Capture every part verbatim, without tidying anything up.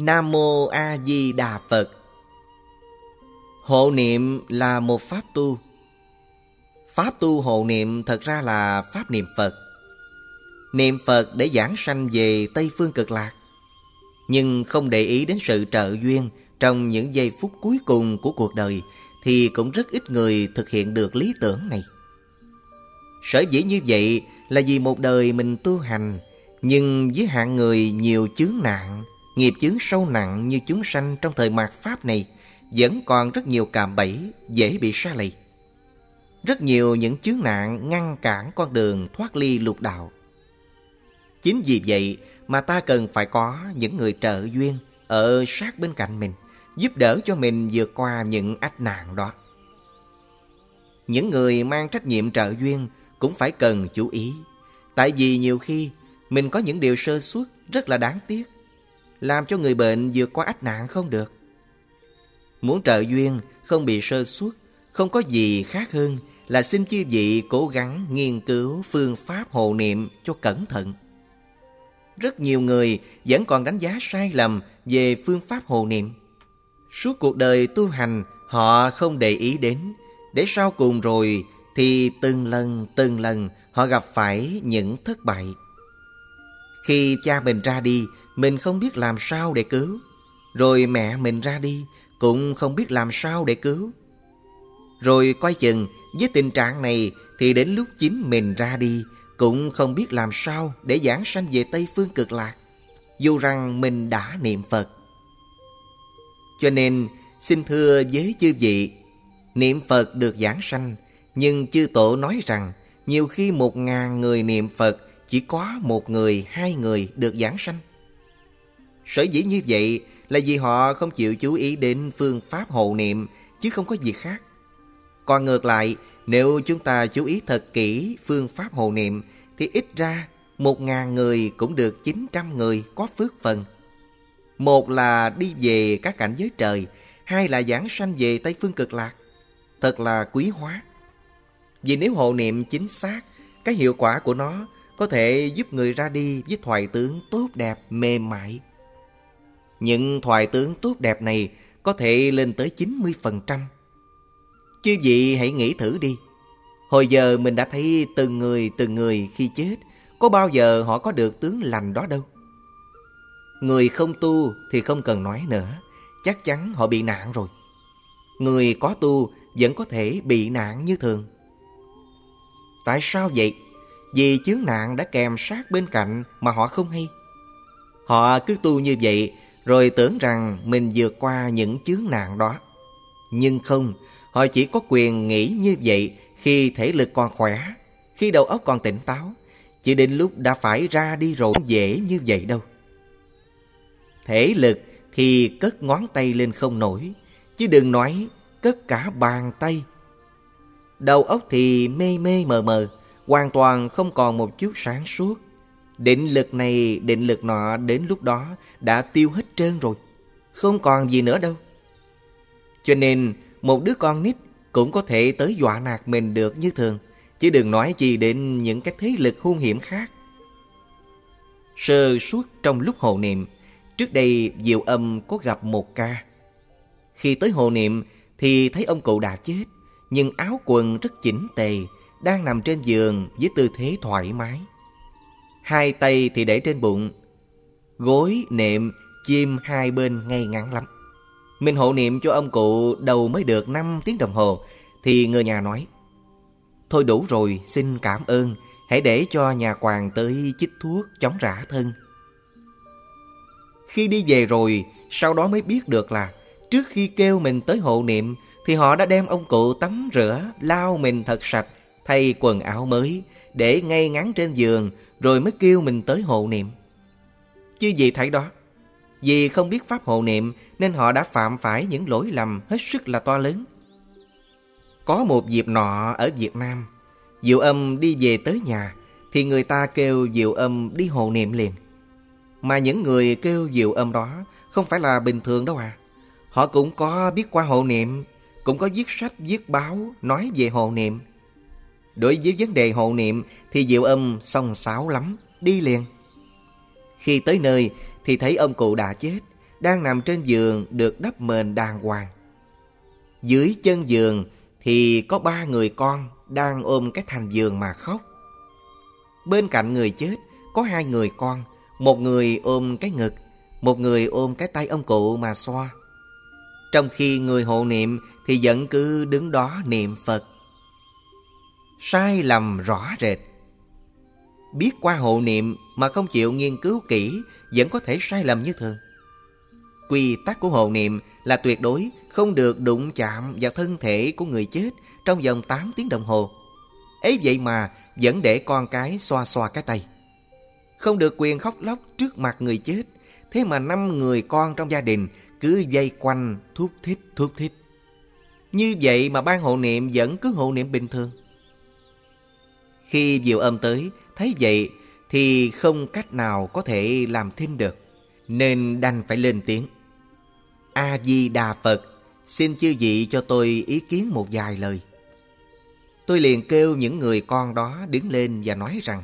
Nam Mô A Di Đà Phật. Hộ niệm là một pháp tu. Pháp tu hộ niệm thật ra là pháp niệm Phật. Niệm Phật để giảng sanh về Tây Phương Cực Lạc, nhưng không để ý đến sự trợ duyên trong những giây phút cuối cùng của cuộc đời, thì cũng rất ít người thực hiện được lý tưởng này. Sở dĩ như vậy là vì một đời mình tu hành, nhưng với hạng người nhiều chướng nạn, nghiệp chướng sâu nặng như chúng sanh trong thời mạt Pháp này, vẫn còn rất nhiều cạm bẫy dễ bị sa lầy. Rất nhiều những chướng nạn ngăn cản con đường thoát ly lục đạo. Chính vì vậy mà ta cần phải có những người trợ duyên ở sát bên cạnh mình, giúp đỡ cho mình vượt qua những ách nạn đó. Những người mang trách nhiệm trợ duyên cũng phải cần chú ý, tại vì nhiều khi mình có những điều sơ suất rất là đáng tiếc, làm cho người bệnh vượt qua ách nạn không được. Muốn trợ duyên không bị sơ suất, không có gì khác hơn là xin chư vị cố gắng nghiên cứu phương pháp hộ niệm cho cẩn thận. Rất nhiều người vẫn còn đánh giá sai lầm về phương pháp hộ niệm. Suốt cuộc đời tu hành họ không để ý đến, để sau cùng rồi thì từng lần từng lần họ gặp phải những thất bại. Khi cha mình ra đi, mình không biết làm sao để cứu. Rồi mẹ mình ra đi, cũng không biết làm sao để cứu. Rồi coi chừng với tình trạng này thì đến lúc chính mình ra đi, cũng không biết làm sao để giảng sanh về Tây Phương Cực Lạc, dù rằng mình đã niệm Phật. Cho nên xin thưa với chư vị, niệm Phật được giảng sanh, nhưng chư tổ nói rằng nhiều khi một ngàn người niệm Phật chỉ có một người, hai người được giảng sanh. Sở dĩ như vậy là vì họ không chịu chú ý đến phương pháp hộ niệm, chứ không có gì khác. Còn ngược lại, nếu chúng ta chú ý thật kỹ phương pháp hộ niệm, thì ít ra một ngàn người cũng được chín trăm người có phước phần. Một là đi về các cảnh giới trời, hai là giảng sanh về Tây Phương Cực Lạc. Thật là quý hóa. Vì nếu hộ niệm chính xác, cái hiệu quả của nó có thể giúp người ra đi với thoại tướng tốt đẹp, mềm mại. Những thoại tướng tốt đẹp này có thể lên tới chín mươi phần trăm. Chư vị hãy nghĩ thử đi. Hồi giờ mình đã thấy từng người từng người khi chết, có bao giờ họ có được tướng lành đó đâu. Người không tu thì không cần nói nữa, chắc chắn họ bị nạn rồi. Người có tu vẫn có thể bị nạn như thường. Tại sao vậy? Vì chướng nạn đã kèm sát bên cạnh mà họ không hay. Họ cứ tu như vậy rồi tưởng rằng mình vượt qua những chướng nạn đó. Nhưng không, họ chỉ có quyền nghĩ như vậy khi thể lực còn khỏe, khi đầu óc còn tỉnh táo. Chỉ đến lúc đã phải ra đi rồi không dễ như vậy đâu. Thể lực thì cất ngón tay lên không nổi, chứ đừng nói cất cả bàn tay. Đầu óc thì mê mê mờ mờ, hoàn toàn không còn một chút sáng suốt. Định lực này, định lực nọ đến lúc đó đã tiêu hết trơn rồi, không còn gì nữa đâu. Cho nên một đứa con nít cũng có thể tới dọa nạt mình được như thường, chứ đừng nói chi đến những cái thế lực hung hiểm khác. Sơ suất trong lúc hộ niệm, trước đây Diệu Âm có gặp một ca. Khi tới hộ niệm thì thấy ông cụ đã chết, nhưng áo quần rất chỉnh tề, đang nằm trên giường với tư thế thoải mái. Hai tay thì để trên bụng, gối nệm chim hai bên ngay ngắn lắm. Mình hộ niệm cho ông cụ đầu mới được năm tiếng đồng hồ, thì người nhà nói: thôi đủ rồi, xin cảm ơn, hãy để cho nhà quàng tới chích thuốc chống rã thân. Khi đi về rồi, sau đó mới biết được là trước khi kêu mình tới hộ niệm thì họ đã đem ông cụ tắm rửa, lau mình thật sạch, thay quần áo mới, để ngay ngắn trên giường, rồi mới kêu mình tới hộ niệm. Chứ gì thấy đó, vì không biết pháp hộ niệm nên họ đã phạm phải những lỗi lầm hết sức là to lớn. Có một dịp nọ ở Việt Nam, Diệu Âm đi về tới nhà thì người ta kêu Diệu Âm đi hộ niệm liền. Mà những người kêu Diệu Âm đó không phải là bình thường đâu à. Họ cũng có biết qua hộ niệm, cũng có viết sách viết báo nói về hộ niệm. Đối với vấn đề hộ niệm thì Diệu Âm xông xáo lắm, đi liền. Khi tới nơi thì thấy ông cụ đã chết, đang nằm trên giường được đắp mền đàng hoàng. Dưới chân giường thì có ba người con đang ôm cái thành giường mà khóc. Bên cạnh người chết có hai người con, một người ôm cái ngực, một người ôm cái tay ông cụ mà xoa. Trong khi người hộ niệm thì vẫn cứ đứng đó niệm Phật. Sai lầm rõ rệt. Biết qua hộ niệm mà không chịu nghiên cứu kỹ vẫn có thể sai lầm như thường. Quy tắc của hộ niệm là tuyệt đối không được đụng chạm vào thân thể của người chết trong vòng tám tiếng đồng hồ. Ấy vậy mà vẫn để con cái xoa xoa cái tay. Không được quyền khóc lóc trước mặt người chết. Thế mà năm người con trong gia đình cứ vây quanh thúc thích thúc thích. Như vậy mà ban hộ niệm vẫn cứ hộ niệm bình thường. Khi Diệu Âm tới thấy vậy thì không cách nào có thể làm thinh được, nên đành phải lên tiếng. A-di-đà Phật, xin chư vị cho tôi ý kiến một vài lời. Tôi liền kêu những người con đó đứng lên và nói rằng,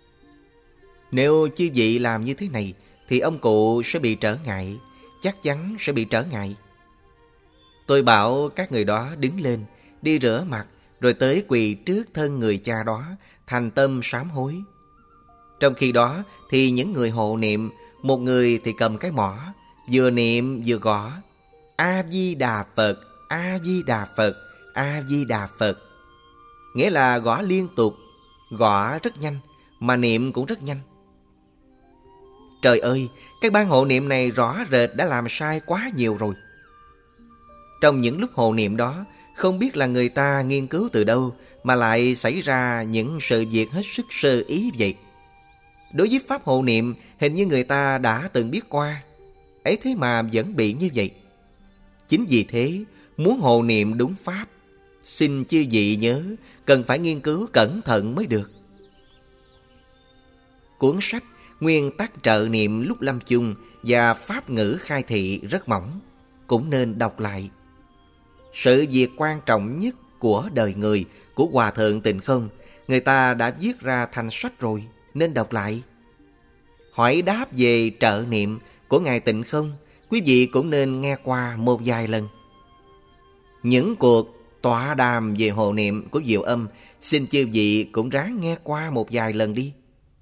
nếu chư vị làm như thế này thì ông cụ sẽ bị trở ngại, chắc chắn sẽ bị trở ngại. Tôi bảo các người đó đứng lên, đi rửa mặt, rồi tới quỳ trước thân người cha đó, thành tâm sám hối. Trong khi đó thì những người hộ niệm, một người thì cầm cái mõ, vừa niệm vừa gõ A-di-đà Phật, A-di-đà Phật, A-di-đà Phật. Nghĩa là gõ liên tục, gõ rất nhanh, mà niệm cũng rất nhanh. Trời ơi, cái ban hộ niệm này rõ rệt đã làm sai quá nhiều rồi. Trong những lúc hộ niệm đó, không biết là người ta nghiên cứu từ đâu mà lại xảy ra những sự việc hết sức sơ ý vậy. Đối với pháp hộ niệm, hình như người ta đã từng biết qua, ấy thế mà vẫn bị như vậy. Chính vì thế, muốn hộ niệm đúng pháp, xin chư vị nhớ, cần phải nghiên cứu cẩn thận mới được. Cuốn sách Nguyên tắc trợ niệm lúc lâm chung và pháp ngữ khai thị rất mỏng, cũng nên đọc lại. Sự việc quan trọng nhất của đời người, của Hòa Thượng Tịnh Không, người ta đã viết ra thành sách rồi, nên đọc lại. Hỏi đáp về trợ niệm của Ngài Tịnh Không, quý vị cũng nên nghe qua một vài lần. Những cuộc tọa đàm về hộ niệm của Diệu Âm, xin chư vị cũng ráng nghe qua một vài lần đi.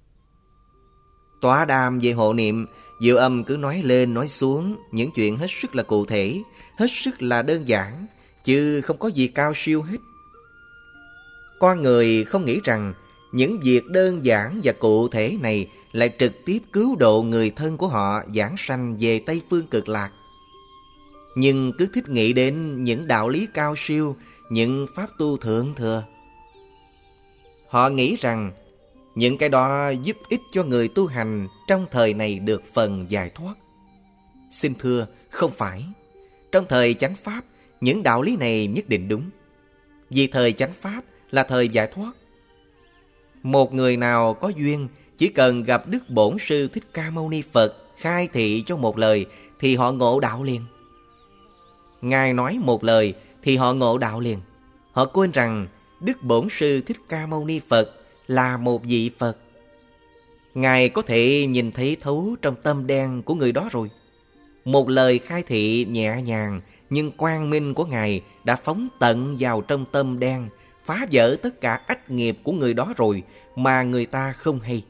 Tọa đàm về hộ niệm, Diệu Âm cứ nói lên nói xuống những chuyện hết sức là cụ thể, hết sức là đơn giản, chứ không có gì cao siêu hết. Con người không nghĩ rằng những việc đơn giản và cụ thể này lại trực tiếp cứu độ người thân của họ giảng sanh về Tây Phương Cực Lạc. Nhưng cứ thích nghĩ đến những đạo lý cao siêu, những pháp tu thượng thừa. Họ nghĩ rằng những cái đó giúp ích cho người tu hành trong thời này được phần giải thoát. Xin thưa, không phải. Trong thời chánh pháp, những đạo lý này nhất định đúng. Vì thời chánh pháp là thời giải thoát. Một người nào có duyên, chỉ cần gặp Đức Bổn Sư Thích Ca Mâu Ni Phật khai thị cho một lời thì họ ngộ đạo liền. Ngài nói một lời thì họ ngộ đạo liền. Họ quên rằng Đức Bổn Sư Thích Ca Mâu Ni Phật là một vị Phật. Ngài có thể nhìn thấy thấu trong tâm đen của người đó rồi. Một lời khai thị nhẹ nhàng nhưng quang minh của Ngài đã phóng tận vào trong tâm đen, phá vỡ tất cả ách nghiệp của người đó rồi mà người ta không hay.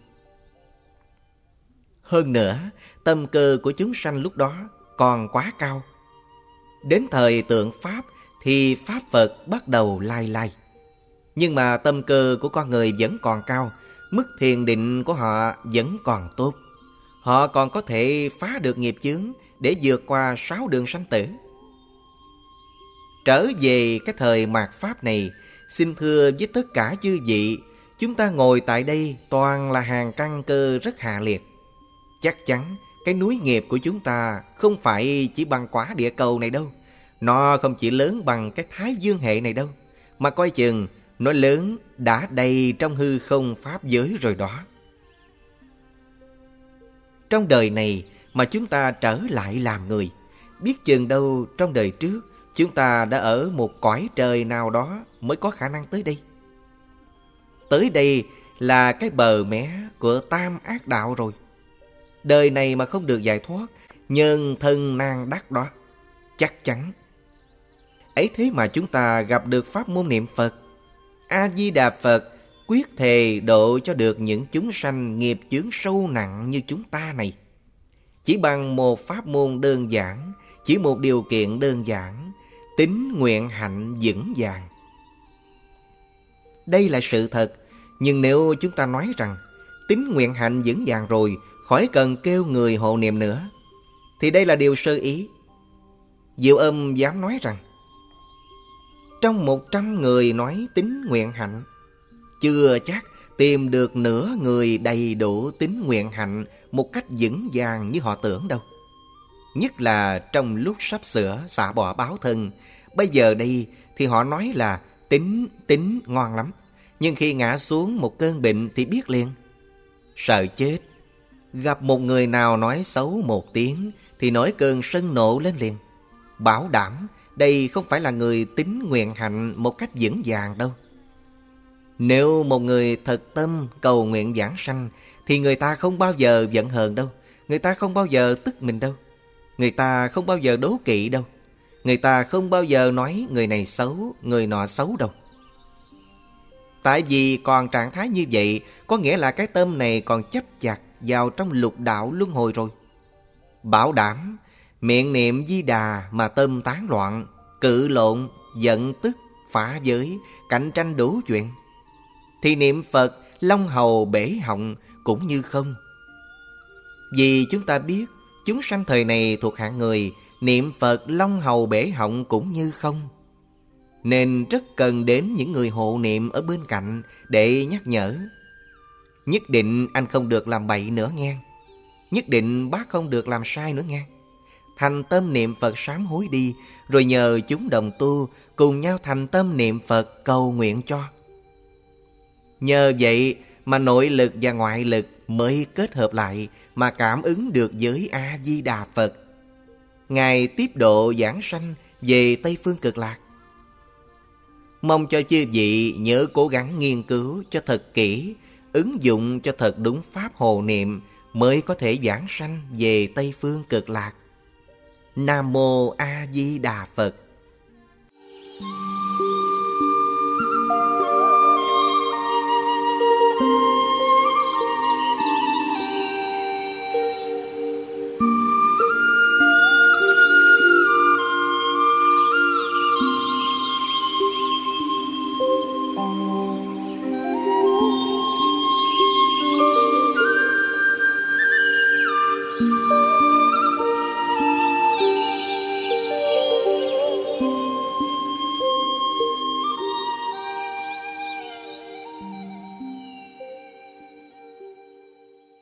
Hơn nữa, tâm cơ của chúng sanh lúc đó còn quá cao. Đến thời tượng Pháp thì Pháp Phật bắt đầu lai lai. Nhưng mà tâm cơ của con người vẫn còn cao, mức thiền định của họ vẫn còn tốt. Họ còn có thể phá được nghiệp chướng để vượt qua sáu đường sanh tử. Trở về cái thời mạt Pháp này, xin thưa với tất cả chư vị, chúng ta ngồi tại đây toàn là hàng căn cơ rất hạ liệt. Chắc chắn cái núi nghiệp của chúng ta không phải chỉ bằng quả địa cầu này đâu. Nó không chỉ lớn bằng cái Thái Dương hệ này đâu, mà coi chừng nó lớn đã đầy trong hư không pháp giới rồi đó. Trong đời này mà chúng ta trở lại làm người, biết chừng đâu trong đời trước chúng ta đã ở một cõi trời nào đó mới có khả năng tới đây. Tới đây là cái bờ mé của tam ác đạo rồi. Đời này mà không được giải thoát nhân thân nan đắc đó. Chắc chắn. Ấy thế mà chúng ta gặp được pháp môn niệm Phật. A-di-đà Phật quyết thề độ cho được những chúng sanh nghiệp chướng sâu nặng như chúng ta này. Chỉ bằng một pháp môn đơn giản, chỉ một điều kiện đơn giản, tín nguyện hạnh vững vàng. Đây là sự thật, nhưng nếu chúng ta nói rằng tín nguyện hạnh vững vàng rồi, khỏi cần kêu người hộ niệm nữa, thì đây là điều sơ ý. Diệu Âm dám nói rằng trong một trăm người nói tín nguyện hạnh, chưa chắc tìm được nửa người đầy đủ tín nguyện hạnh một cách vững vàng như họ tưởng đâu. Nhất là trong lúc sắp sửa xả bỏ báo thân. Bây giờ đây thì họ nói là tín, tín ngon lắm, nhưng khi ngã xuống một cơn bệnh thì biết liền. Sợ chết. Gặp một người nào nói xấu một tiếng thì nổi cơn sân nộ lên liền. Bảo đảm đây không phải là người tín nguyện hạnh một cách vững vàng đâu. Nếu một người thật tâm cầu nguyện giảng sanh thì người ta không bao giờ giận hờn đâu. Người ta không bao giờ tức mình đâu. Người ta không bao giờ đố kỵ đâu. Người ta không bao giờ nói người này xấu, người nọ xấu đâu. Tại vì còn trạng thái như vậy, có nghĩa là cái tâm này còn chấp chặt vào trong lục đạo luân hồi rồi. Bảo đảm miệng niệm Di Đà mà tâm tán loạn, cự lộn, giận tức, phá giới, cạnh tranh đủ chuyện, thì niệm Phật long hầu bể họng cũng như không. Vì chúng ta biết chúng sanh thời này thuộc hạng người niệm Phật long hầu bể họng cũng như không, nên rất cần đến những người hộ niệm ở bên cạnh để nhắc nhở. Nhất định anh không được làm bậy nữa nghe. Nhất định bác không được làm sai nữa nghe. Thành tâm niệm Phật sám hối đi, rồi nhờ chúng đồng tu cùng nhau thành tâm niệm Phật cầu nguyện cho. Nhờ vậy mà nội lực và ngoại lực mới kết hợp lại mà cảm ứng được với A-di-đà Phật. Ngài tiếp độ giảng sanh về Tây Phương Cực Lạc. Mong cho chư vị nhớ cố gắng nghiên cứu cho thật kỹ, ứng dụng cho thật đúng pháp hộ niệm mới có thể giảng sanh về Tây Phương Cực Lạc. Nam Mô A Di Đà Phật.